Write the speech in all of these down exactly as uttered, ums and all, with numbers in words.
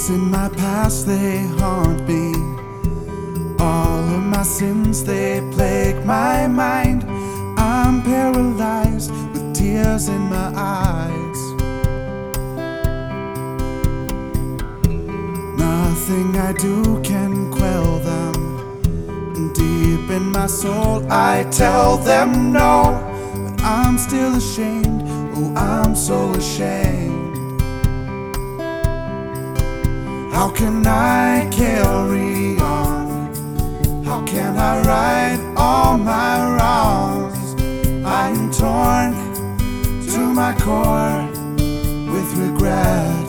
Things in my past, they haunt me. All of my sins, they plague my mind. I'm paralyzed with tears in my eyes. Nothing I do can quell them. And deep in my soul, I tell them no. But I'm still ashamed, oh, I'm so ashamed. How can I carry on? How can I right all my wrongs? I am torn to my core with regret.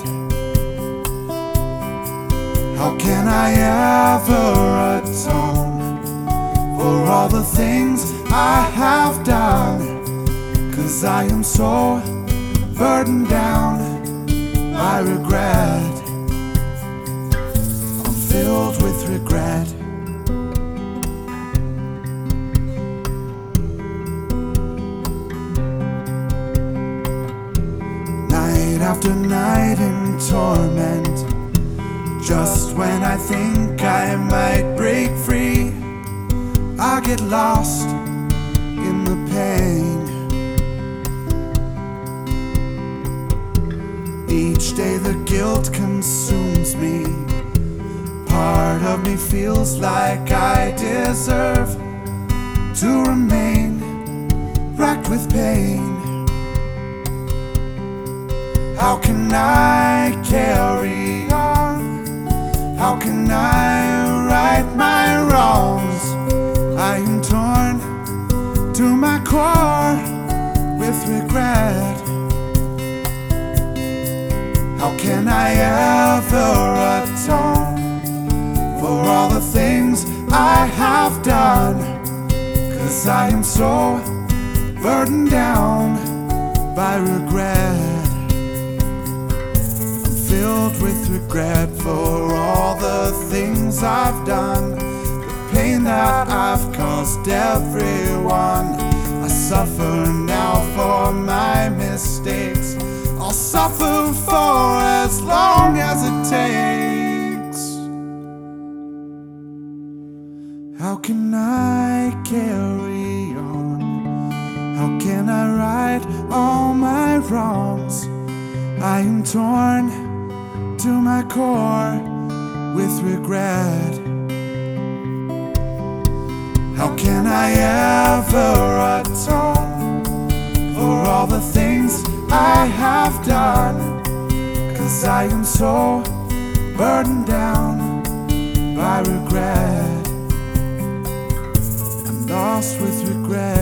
How can I ever atone for all the things I have done? 'Cause I am so burdened down by regret. Filled with regret. Night after night in torment, just when I think I might break free, I get lost in the pain. Each day the guilt consumes me. Part of me feels like I deserve to remain racked with pain. How can I carry on? How can I right my wrongs? I am torn to my core with regret. How can I ever atone for all the things I have done? 'Cause I am so burdened down by regret. I'm filled with regret for all the things I've done, the pain that I've caused everyone. I suffer now for my mistakes. I'll suffer for as long as it takes. How can I carry on? How can I right all my wrongs? I am torn to my core with regret. How can I ever atone for all the things I have done? 'Cause I am so burdened down by regret. Lost with regret.